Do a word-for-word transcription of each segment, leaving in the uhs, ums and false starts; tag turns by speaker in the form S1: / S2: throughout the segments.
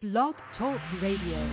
S1: Blog Talk Radio.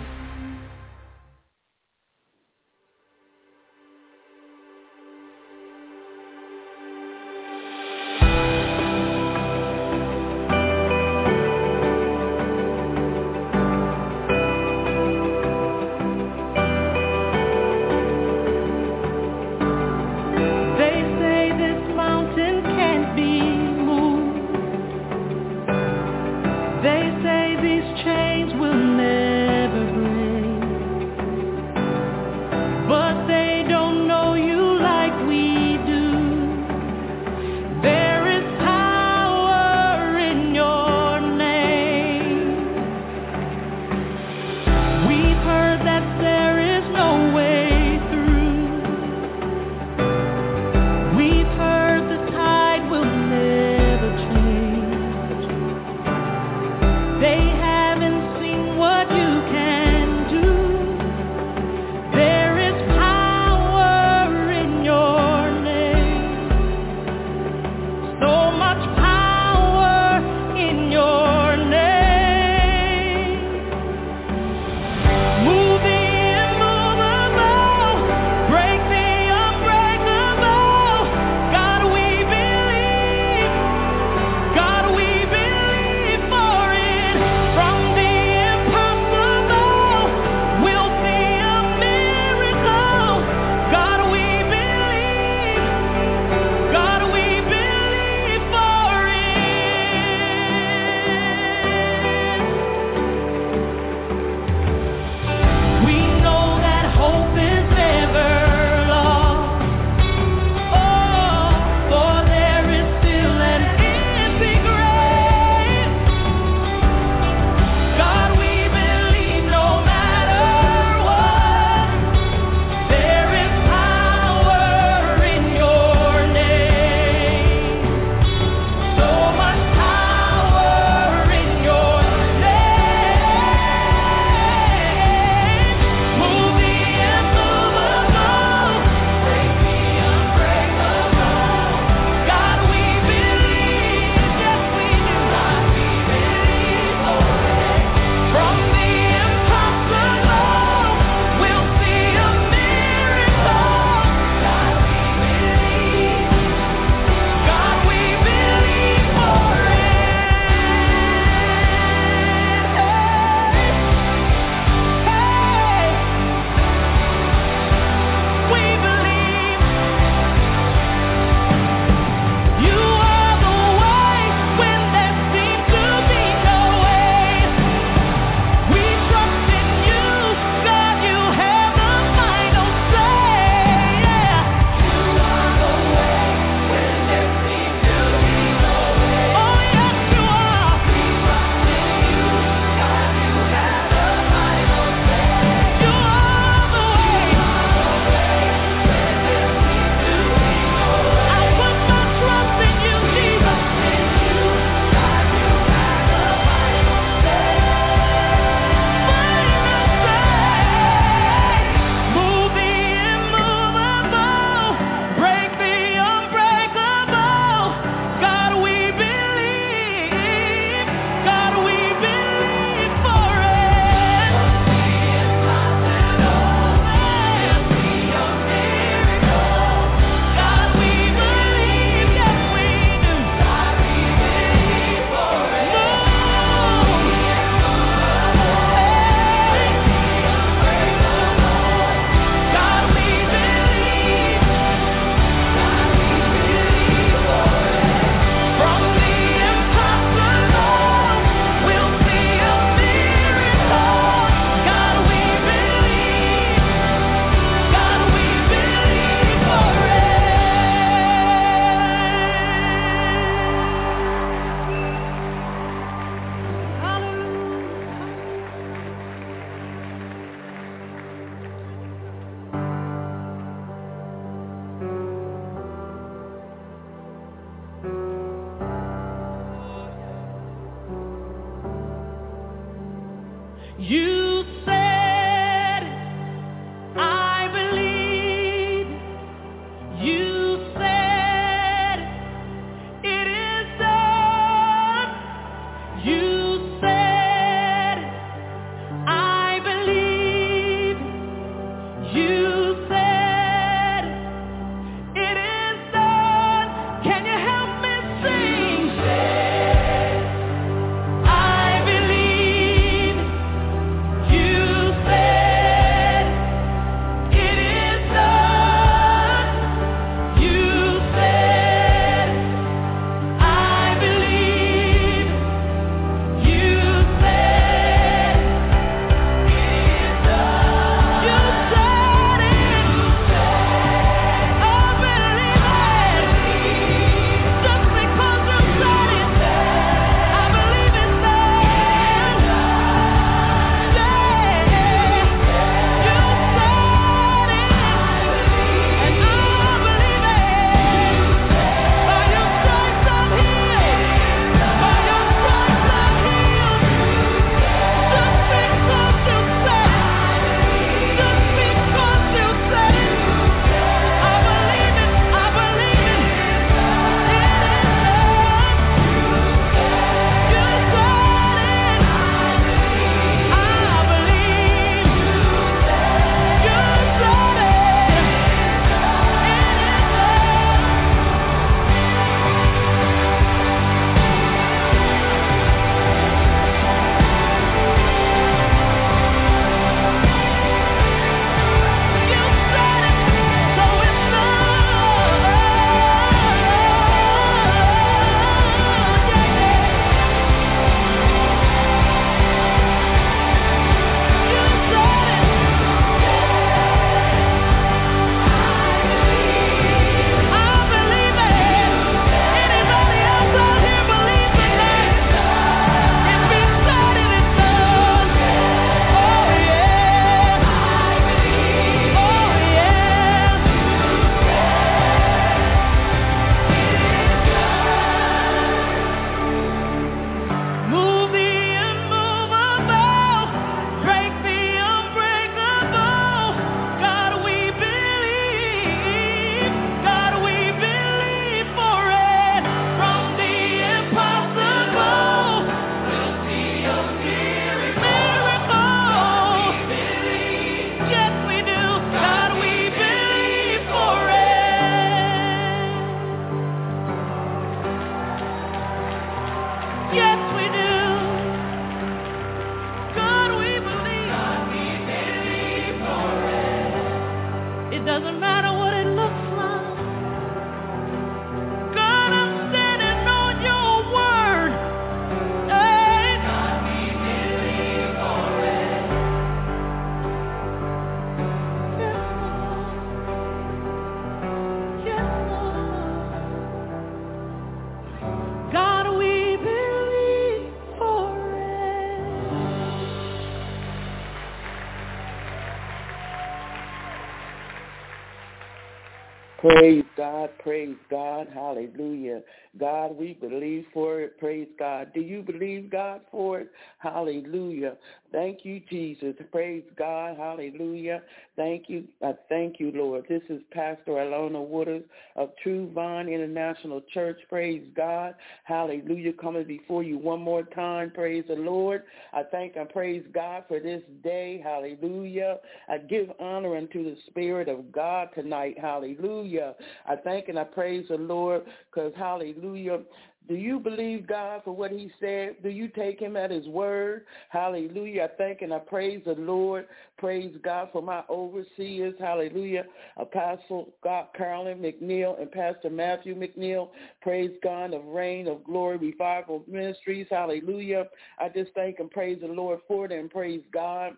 S2: Praise God, praise God, hallelujah. God, we believe for it, praise God. Do you believe God for it? Hallelujah. Thank you, Jesus. Praise God, hallelujah. Thank you, I thank you, Lord. This is Pastor Alona Waters of True Vine International Church, praise God, hallelujah. Coming before you one more time, praise the Lord. I thank and praise God for this day, hallelujah. I give honor unto the Spirit of God tonight, hallelujah. I thank and I praise the Lord because, hallelujah, do you believe God for what he said? Do you take him at his word? Hallelujah. I thank and I praise the Lord. Praise God for my overseers. Hallelujah. Apostle God Carolyn McNeil and Pastor Matthew McNeil. Praise God of Reign of Glory Revival Ministries. Hallelujah. I just thank and praise the Lord for it and praise God.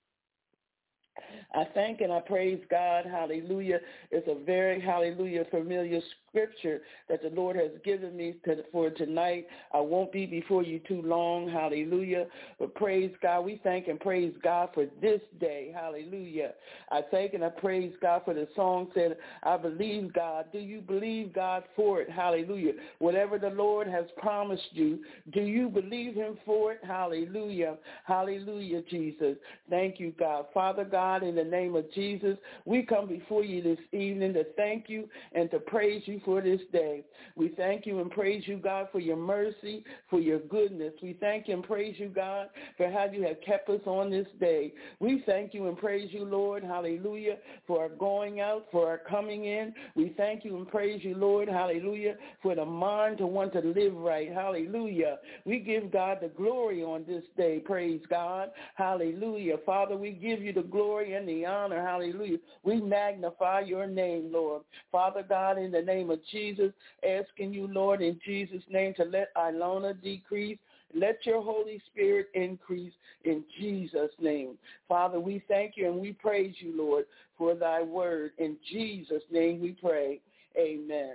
S2: I thank and I praise God, hallelujah. It's a very, hallelujah, familiar scripture that the Lord has given me to, for tonight. I won't be before you too long, hallelujah. But praise God, we thank and praise God for this day, hallelujah. I thank and I praise God for the song said, I believe God. Do you believe God for it? Hallelujah. Whatever the Lord has promised you, do you believe him for it? Hallelujah. Hallelujah, Jesus. Thank you, God. Father God, in the name of Jesus, we come before you this evening to thank you and to praise you for this day. We thank you and praise you, God, for your mercy, for your goodness. We thank you and praise you, God, for how you have kept us on this day. We thank you and praise you, Lord, hallelujah, for our going out, for our coming in. We thank you and praise you, Lord, hallelujah, for the mind to want to live right, hallelujah. We give God the glory on this day, praise God, hallelujah. Father, we give you the glory and the honor, hallelujah. We magnify your name, Lord. Father God, in the name of Jesus, asking you, Lord, in Jesus' name to let Ilona decrease. Let your Holy Spirit increase in Jesus' name. Father, we thank you and we praise you, Lord, for thy word. In Jesus' name we pray. Amen.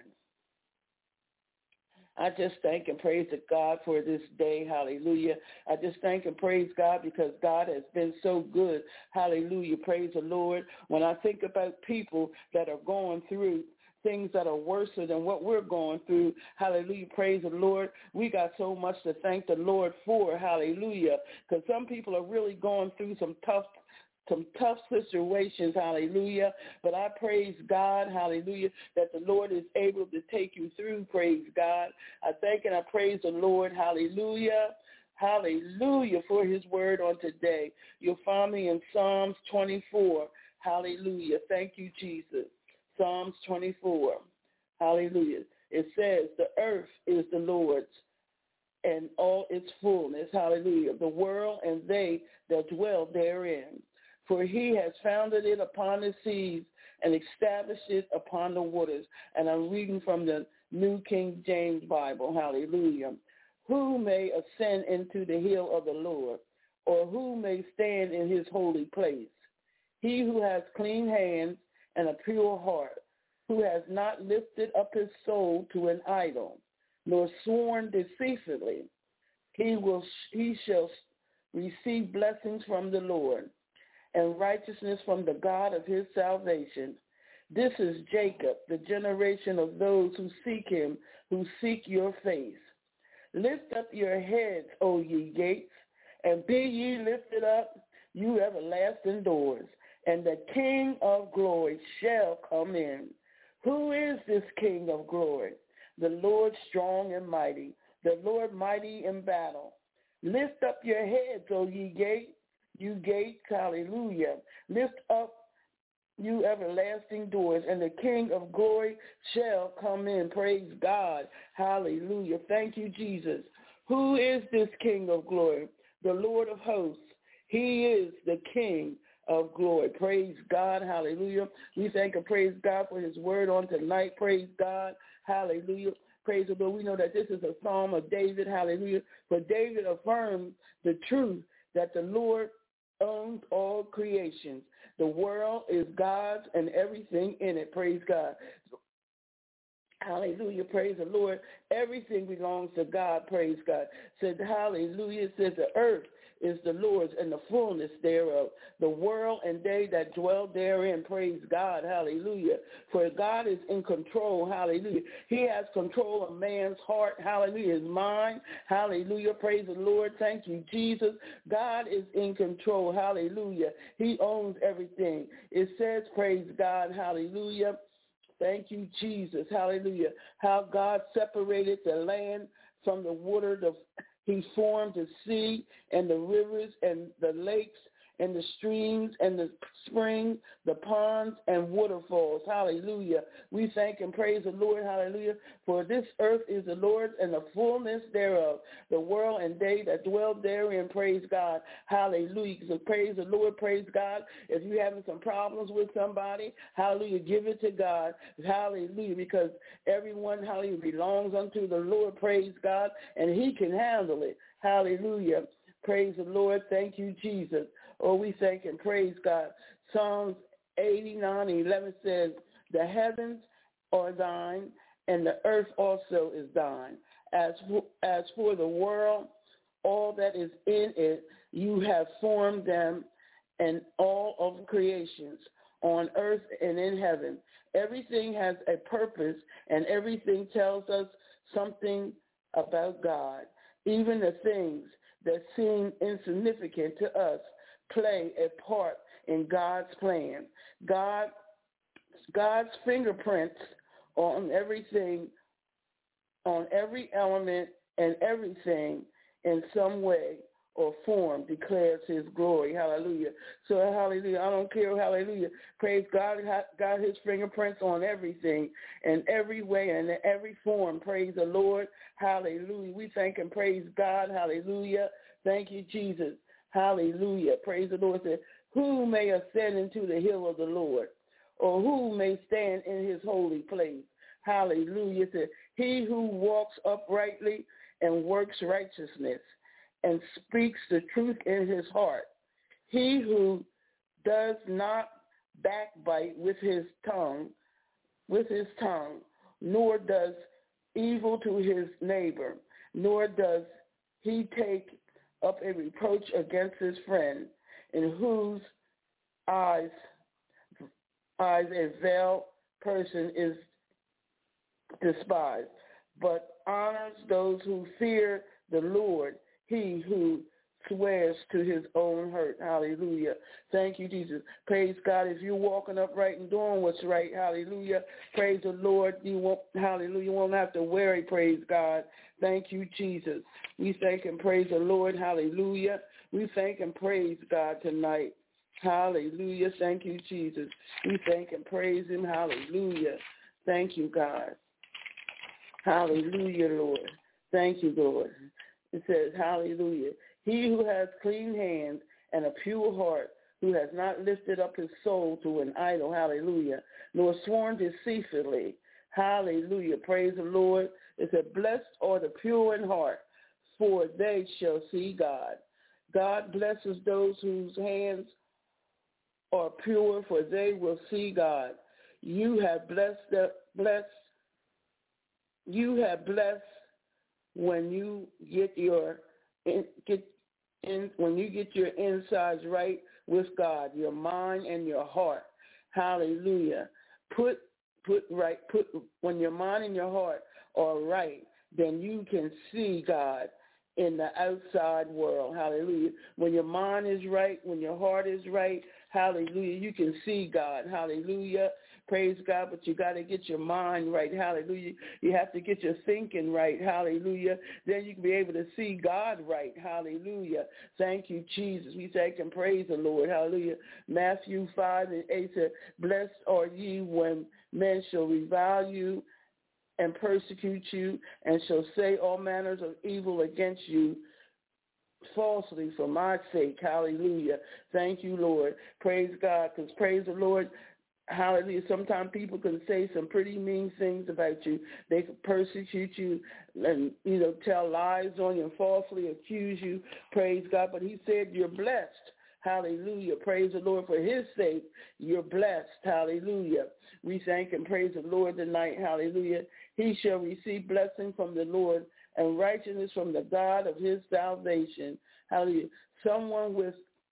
S2: I just thank and praise the God for this day. Hallelujah. I just thank and praise God because God has been so good. Hallelujah. Praise the Lord. When I think about people that are going through things that are worse than what we're going through, hallelujah, praise the Lord, we got so much to thank the Lord for, hallelujah, because some people are really going through some tough some tough situations, hallelujah, but I praise God, hallelujah, that the Lord is able to take you through, praise God. I thank and I praise the Lord, hallelujah, hallelujah, for his word on today. You'll find me in Psalms twenty-four, hallelujah, thank you, Jesus. Psalms twenty-four, hallelujah. It says, the earth is the Lord's and all its fullness, hallelujah, the world and they that dwell therein. For he has founded it upon the seas and established it upon the waters. And I'm reading from the New King James Bible, hallelujah. Who may ascend into the hill of the Lord, or who may stand in his holy place? He who has clean hands and a pure heart, who has not lifted up his soul to an idol, nor sworn deceitfully, he will he shall receive blessings from the Lord, and righteousness from the God of his salvation. This is Jacob, the generation of those who seek him, who seek your face. Lift up your heads, O ye gates, and be ye lifted up, you everlasting doors, and the King of glory shall come in. Who is this King of glory? The Lord strong and mighty, the Lord mighty in battle. Lift up your heads, O ye gates, you gates, hallelujah. Lift up, you everlasting doors, and the King of glory shall come in. Praise God, hallelujah. Thank you, Jesus. Who is this King of glory? The Lord of hosts. He is the King of glory. Praise God, hallelujah. We thank and praise God for his word on tonight. Praise God, hallelujah. Praise the Lord. We know that this is a psalm of David, hallelujah. For David affirmed the truth that the Lord owns all creation. The world is God's and everything in it. Praise God. Hallelujah, praise the Lord. Everything belongs to God, praise God. Said, hallelujah, it says the earth is the Lord's and the fullness thereof, the world and they that dwell therein, praise God, hallelujah. For God is in control, hallelujah. He has control of man's heart, hallelujah, his mind, hallelujah, praise the Lord. Thank you, Jesus. God is in control, hallelujah. He owns everything. It says, praise God, hallelujah. Thank you, Jesus. Hallelujah. How God separated the land from the water. The, he formed the sea and the rivers and the lakes and the streams and the springs, the ponds and waterfalls. Hallelujah. We thank and praise the Lord. Hallelujah. For this earth is the Lord's and the fullness thereof, the world and they that dwell therein. Praise God. Hallelujah. So praise the Lord. Praise God. If you're having some problems with somebody, hallelujah, give it to God. Hallelujah. Because everyone, hallelujah, belongs unto the Lord. Praise God. And he can handle it. Hallelujah. Praise the Lord. Thank you, Jesus. Oh, we thank and praise God. Psalms eighty-nine eleven says, the heavens are thine, and the earth also is thine. As for, as for the world, all that is in it, you have formed them, and all of creations on earth and in heaven. Everything has a purpose, and everything tells us something about God. Even the things that seem insignificant to us play a part in God's plan. God, God's fingerprints on everything, on every element and everything in some way or form declares his glory. Hallelujah. So, hallelujah. I don't care. Hallelujah. Praise God. Got his fingerprints on everything and every way and in every form. Praise the Lord. Hallelujah. We thank and praise God. Hallelujah. Thank you, Jesus. Hallelujah. Praise the Lord. Said, who may ascend into the hill of the Lord, or who may stand in his holy place? Hallelujah. Said, he who walks uprightly and works righteousness and speaks the truth in his heart. He who does not backbite with his tongue, with his tongue, nor does evil to his neighbor, nor does he take up a reproach against his friend, in whose eyes, eyes a veiled person is despised, but honors those who fear the Lord, he who swears to his own hurt. Hallelujah. Thank you, Jesus. Praise God. If you're walking upright and doing what's right, hallelujah. Praise the Lord. You won't, hallelujah, you won't have to worry. Praise God. Thank you, Jesus. We thank and praise the Lord. Hallelujah. We thank and praise God tonight. Hallelujah. Thank you, Jesus. We thank and praise him. Hallelujah. Thank you, God. Hallelujah, Lord. Thank you, Lord. It says, hallelujah. He who has clean hands and a pure heart, who has not lifted up his soul to an idol, hallelujah, nor sworn deceitfully, hallelujah. Praise the Lord. It said, blessed are the pure in heart, for they shall see God. God blesses those whose hands are pure, for they will see God. You have blessed, the, blessed, you have blessed when you get your get in when you get your insides right with God, your mind and your heart. Hallelujah. Put put right put when your mind and your heart are right, then you can see God in the outside world. Hallelujah. When your mind is right, when your heart is right, hallelujah, you can see God. Hallelujah. Praise God, but you got to get your mind right. Hallelujah. You have to get your thinking right. Hallelujah. Then you can be able to see God right. Hallelujah. Thank you, Jesus. We thank and praise the Lord. Hallelujah. Matthew five and eight said, blessed are ye when men shall revile you and persecute you and shall say all manners of evil against you falsely for my sake. Hallelujah. Thank you, Lord. Praise God, because praise the Lord. Hallelujah. Sometimes people can say some pretty mean things about you. They can persecute you and, you know, tell lies on you and falsely accuse you. Praise God. But he said you're blessed. Hallelujah. Praise the Lord. For his sake, you're blessed. Hallelujah. We thank and praise the Lord tonight. Hallelujah. He shall receive blessing from the Lord and righteousness from the God of his salvation. Hallelujah. Someone with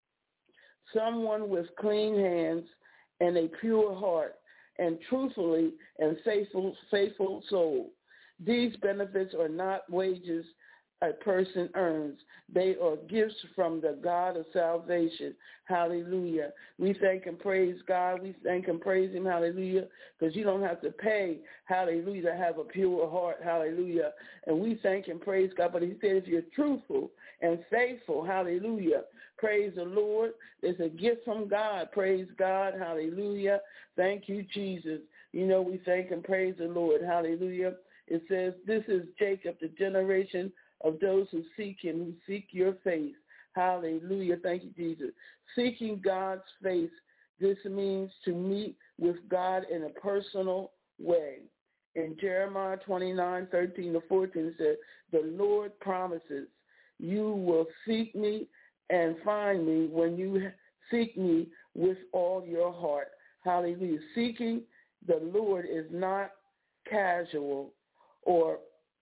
S2: someone with clean hands and a pure heart and truthfully and faithful faithful soul. These benefits are not wages a person earns. They are gifts from the God of salvation. Hallelujah. We thank and praise God. We thank and praise him. Hallelujah. Because you don't have to pay, hallelujah, to have a pure heart. Hallelujah. And we thank and praise God. But he said if you're truthful and faithful, hallelujah, praise the Lord. It's a gift from God. Praise God. Hallelujah. Thank you, Jesus. You know, we thank and praise the Lord. Hallelujah. It says, this is Jacob, the generation of those who seek him, who seek your face. Hallelujah. Thank you, Jesus. Seeking God's face, this means to meet with God in a personal way. In Jeremiah twenty-nine, thirteen to fourteen, it says, the Lord promises, you will seek me and find me when you seek me with all your heart. Hallelujah. Seeking the Lord is not casual or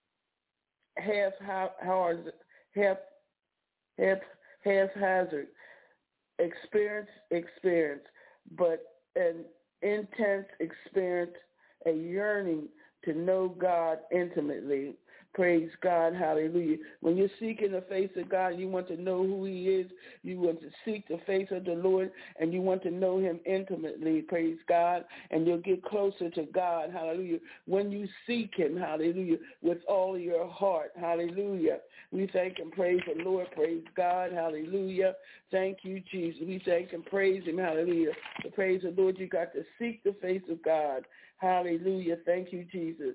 S2: half hard, half half haphazard experience experience, but an intense experience, a yearning to know God intimately. Praise God, hallelujah. When you're seeking the face of God, you want to know who he is. You want to seek the face of the Lord, and you want to know him intimately, praise God, and you'll get closer to God, hallelujah, when you seek him, hallelujah, with all your heart, hallelujah. We thank and praise the Lord, praise God, hallelujah. Thank you, Jesus. We thank and praise him, hallelujah. To praise the Lord, you got to seek the face of God, hallelujah. Thank you, Jesus.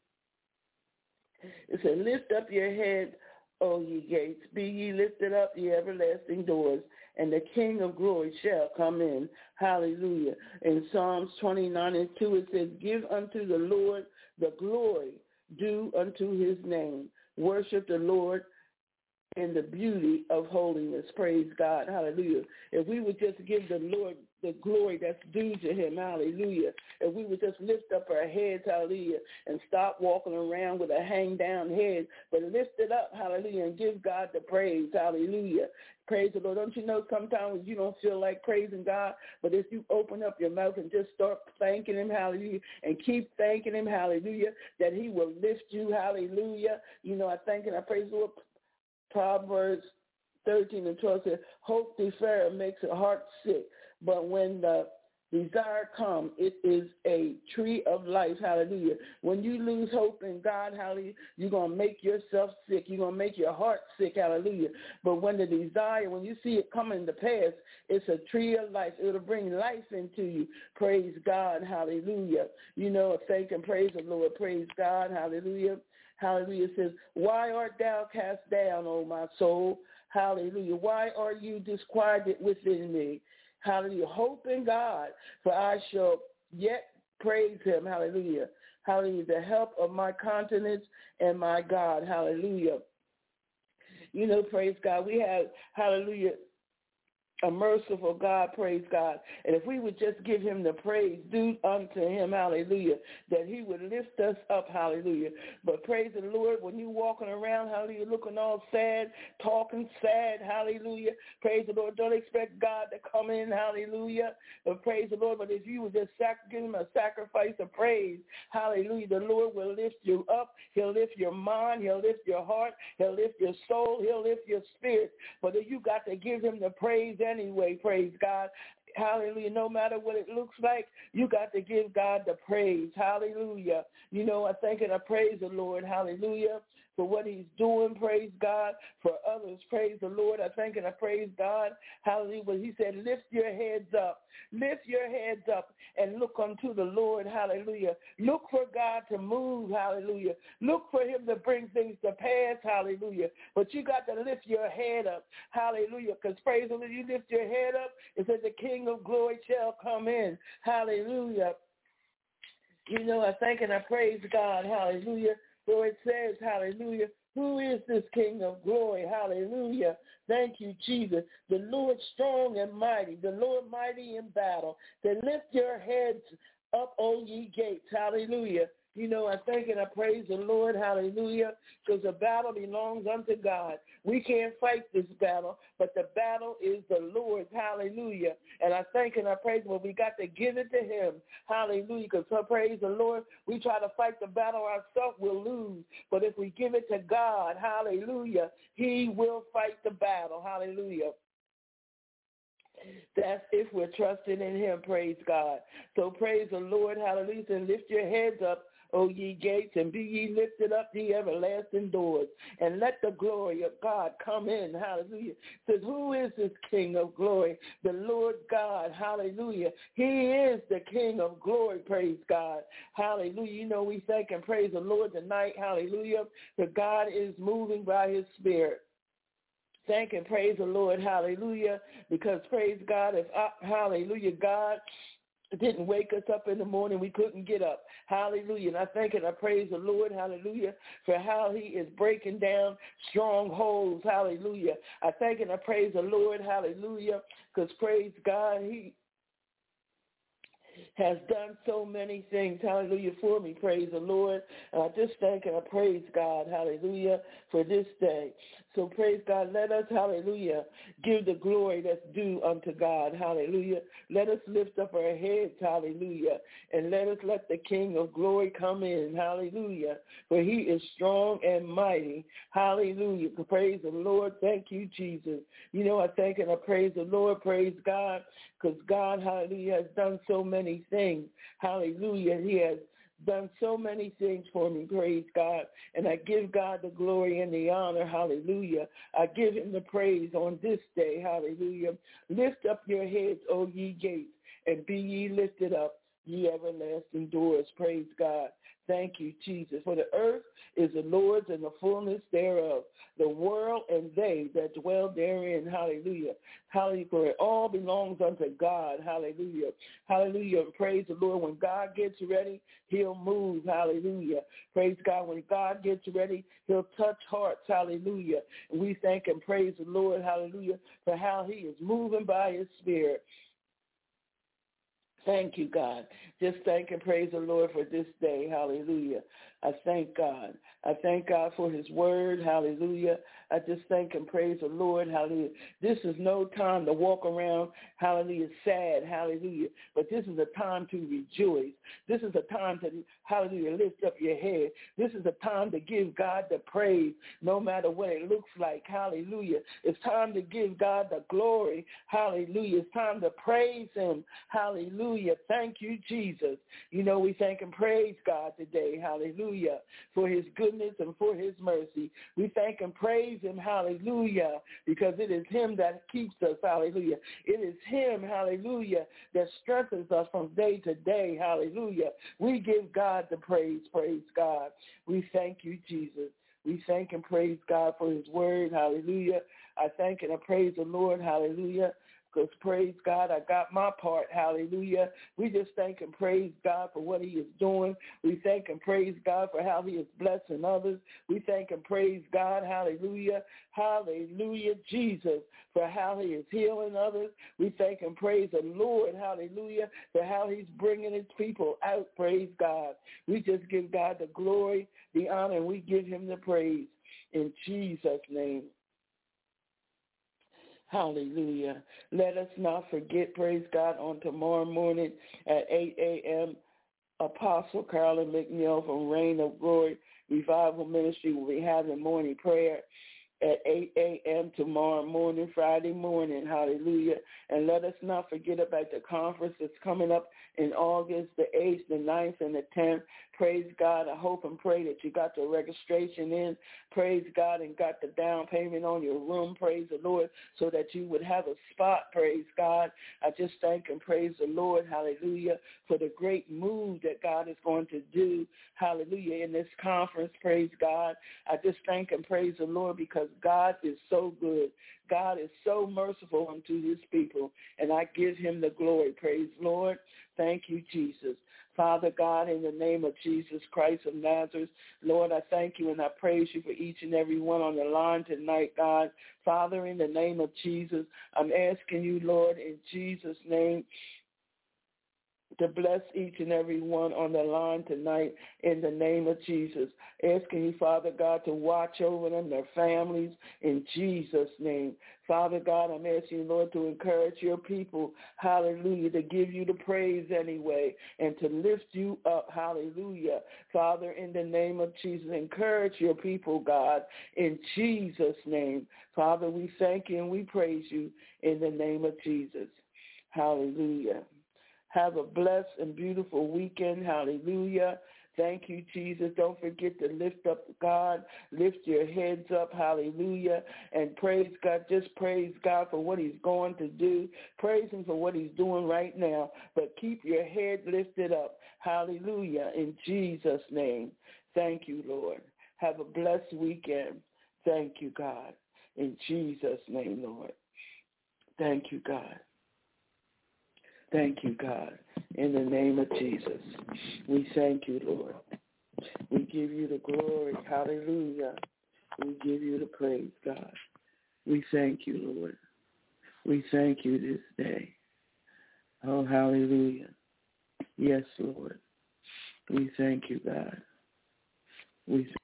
S2: It said, lift up your head, O ye gates. Be ye lifted up, ye everlasting doors, and the King of glory shall come in. Hallelujah. In Psalms twenty-nine and two, it says, give unto the Lord the glory due unto his name. Worship the Lord in the beauty of holiness. Praise God. Hallelujah. If we would just give the Lord the glory that's due to him, hallelujah. If we would just lift up our heads, hallelujah, and stop walking around with a hang-down head, but lift it up, hallelujah, and give God the praise, hallelujah. Praise the Lord. Don't you know sometimes you don't feel like praising God, but if you open up your mouth and just start thanking him, hallelujah, and keep thanking him, hallelujah, that he will lift you, hallelujah. You know, I thank and I praise the Lord. Proverbs thirteen and twelve says, hope deferred makes the heart sick, but when the desire comes, it is a tree of life, hallelujah. When you lose hope in God, hallelujah, you're going to make yourself sick. You're going to make your heart sick, hallelujah. But when the desire, when you see it coming to pass, it's a tree of life. It'll bring life into you. Praise God, hallelujah. You know, thank and praise the Lord. Praise God, hallelujah. Hallelujah. It says, why art thou cast down, O my soul? Hallelujah. Why are you disquieted within me? Hallelujah. Hope in God, for I shall yet praise him. Hallelujah. Hallelujah. The help of my countenance and my God. Hallelujah. You know, praise God. We have, hallelujah, a merciful God, praise God. And if we would just give him the praise due unto him, hallelujah, that he would lift us up, hallelujah. But praise the Lord, when you walking around, hallelujah, looking all sad, talking sad, hallelujah, praise the Lord. Don't expect God to come in, hallelujah, but praise the Lord. But if you would just sac- give him a sacrifice of praise, hallelujah, the Lord will lift you up. He'll lift your mind. He'll lift your heart. He'll lift your soul. He'll lift your spirit. But if you got to give him the praise anyway, praise God. Hallelujah. No matter what it looks like, you got to give God the praise. Hallelujah. You know, I thank and I praise the Lord. Hallelujah. For what he's doing, praise God. For others, praise the Lord. I thank and I praise God. Hallelujah. But he said, lift your heads up. Lift your heads up and look unto the Lord. Hallelujah. Look for God to move. Hallelujah. Look for him to bring things to pass. Hallelujah. But you got to lift your head up. Hallelujah. Because praise the Lord, you lift your head up, it says the King of glory shall come in. Hallelujah. You know, I thank and I praise God. Hallelujah. For it says, hallelujah, Who is this King of glory? Hallelujah. Thank you, Jesus. The Lord strong and mighty, the Lord mighty in battle. Then lift your heads up, O ye gates. Hallelujah. You know, I thank and I praise the Lord, hallelujah, because the battle belongs unto God. We can't fight this battle, but the battle is the Lord's, hallelujah. And I thank and I praise him, but we got to give it to him, hallelujah, because so praise the Lord, we try to fight the battle ourselves, we'll lose. But if we give it to God, hallelujah, he will fight the battle, hallelujah. That's if we're trusting in him, praise God. So praise the Lord, hallelujah, and lift your heads up, O ye gates, and be ye lifted up, ye everlasting doors, and let the glory of God come in, hallelujah. It says, who is this King of glory? The Lord God, hallelujah. He is the King of glory, praise God, hallelujah. You know, we thank and praise the Lord tonight, hallelujah, that God is moving by his Spirit. Thank and praise the Lord, hallelujah, because praise God, if I, hallelujah, God didn't wake us up in the morning, we couldn't get up. Hallelujah. And I thank and I praise the Lord, hallelujah, for how he is breaking down strongholds. Hallelujah. I thank and I praise the Lord, hallelujah, because praise God, he has done so many things, hallelujah, for me, praise the Lord. And I just thank and I praise God, hallelujah, for this day. So praise God, let us, hallelujah, give the glory that's due unto God, hallelujah. Let us lift up our heads, hallelujah, and let us let the King of glory come in, hallelujah, for he is strong and mighty, hallelujah. Praise the Lord, thank you, Jesus. You know, I thank and I praise the Lord, praise God, because God, hallelujah, has done so many things, hallelujah. He has done so many things for me, praise God, and I give God the glory and the honor, hallelujah. I give him the praise on this day, hallelujah. Lift up your heads, O ye gates, and be ye lifted up, ye everlasting doors, praise God. Thank you, Jesus. For the earth is the Lord's and the fullness thereof, the world and they that dwell therein. Hallelujah. Hallelujah. For it all belongs unto God. Hallelujah. Hallelujah. And praise the Lord. When God gets ready, he'll move. Hallelujah. Praise God. When God gets ready, he'll touch hearts. Hallelujah. And we thank and praise the Lord. Hallelujah. For how he is moving by his Spirit. Thank you, God. Just thank and praise the Lord for this day. Hallelujah. I thank God. I thank God for his word. Hallelujah. I just thank and praise the Lord. Hallelujah. This is no time to walk around, hallelujah, sad. Hallelujah. But this is a time to rejoice. This is a time to, hallelujah, lift up your head. This is a time to give God the praise no matter what it looks like. Hallelujah. It's time to give God the glory. Hallelujah. It's time to praise him. Hallelujah. Thank you, Jesus. You know, we thank and praise God today. Hallelujah. For his goodness and for his mercy. We thank and praise him. Hallelujah. Because it is him that keeps us. Hallelujah. It is him, hallelujah, that strengthens us from day to day. Hallelujah. We give God the praise. Praise God. We thank you, Jesus. We thank and praise God for his word. Hallelujah. I thank and I praise the Lord. Hallelujah. Because praise God, I got my part. Hallelujah. We just thank and praise God for what he is doing. We thank and praise God for how he is blessing others. We thank and praise God. Hallelujah. Hallelujah, Jesus, for how he is healing others. We thank and praise the Lord. Hallelujah. For how he's bringing his people out. Praise God. We just give God the glory, the honor, and we give him the praise in Jesus' name. Hallelujah. Let us not forget, praise God, on tomorrow morning at eight a.m., Apostle Carolyn McNeil from Reign of Glory Revival Ministry will be having morning prayer at eight a.m. tomorrow morning, Friday morning. Hallelujah. And let us not forget about the conference that's coming up in August, the eighth, the ninth, and the tenth. Praise God. I hope and pray that you got the registration in. Praise God, and got the down payment on your room. Praise the Lord, so that you would have a spot. Praise God. I just thank and praise the Lord. Hallelujah. For the great move that God is going to do. Hallelujah. In this conference. Praise God. I just thank and praise the Lord because God is so good. God is so merciful unto his people, and I give him the glory. Praise Lord. Thank you, Jesus. Father God, in the name of Jesus Christ of Nazareth, Lord, I thank you and I praise you for each and every one on the line tonight, God. Father, in the name of Jesus, I'm asking you, Lord, in Jesus' name, to bless each and every one on the line tonight in the name of Jesus. Asking you, Father God, to watch over them, their families, in Jesus' name. Father God, I'm asking you, Lord, to encourage your people, hallelujah, to give you the praise anyway and to lift you up, hallelujah. Father, in the name of Jesus, encourage your people, God, in Jesus' name. Father, we thank you and we praise you in the name of Jesus. Hallelujah. Have a blessed and beautiful weekend. Hallelujah. Thank you, Jesus. Don't forget to lift up God. Lift your heads up. Hallelujah. And praise God. Just praise God for what he's going to do. Praise him for what he's doing right now. But keep your head lifted up. Hallelujah. In Jesus' name. Thank you, Lord. Have a blessed weekend. Thank you, God. In Jesus' name, Lord. Thank you, God. Thank you, God. In the name of Jesus, we thank you, Lord. We give you the glory. Hallelujah. We give you the praise, God. We thank you, Lord. We thank you this day. Oh, hallelujah. Yes, Lord. We thank you, God. We